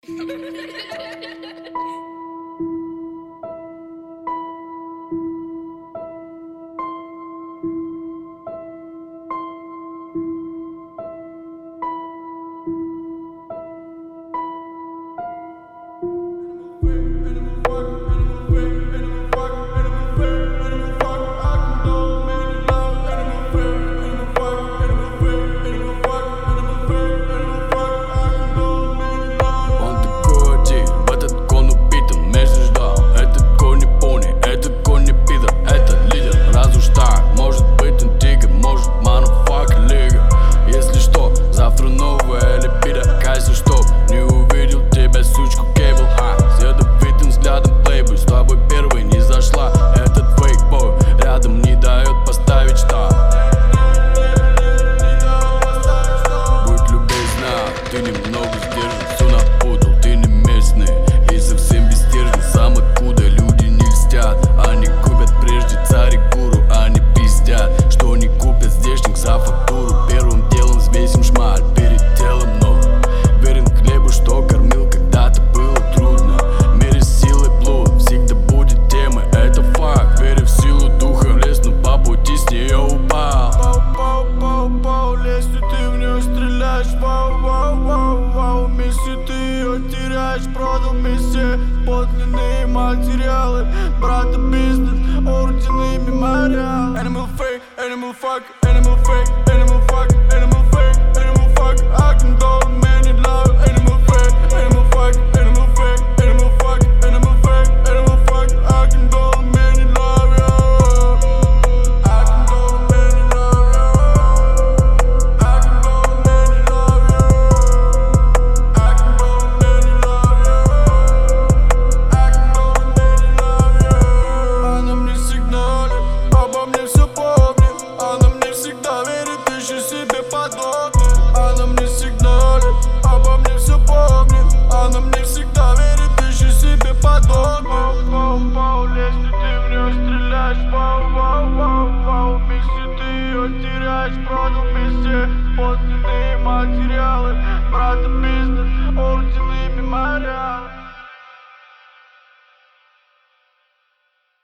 Продал мне все подлинные материалы. Брата бизнес, ордены, мемориал. Animal fake, animal fuck, animal fake, animal fuck, animal fake, animal fuck. I can do many love. Animal fake, animal fuck, animal fake, animal fuck, animal fake, animal fuck. I can do many love, yeah. I can do many love, yeah. I can do many love, yeah. I can do many love, yeah. I can do many love, yeah. Она мне сигналит, обо мне все помнит. Она мне всегда верит, ищу себе подобных. Она мне сигналит, обо мне все помнит. Она мне всегда верит, ищу себе подобных. Вау-вау, если ты в нее стреляешь. Вау-вау-вау-вау, если ты ее теряешь. Продал мне все подлинные материалы. Брата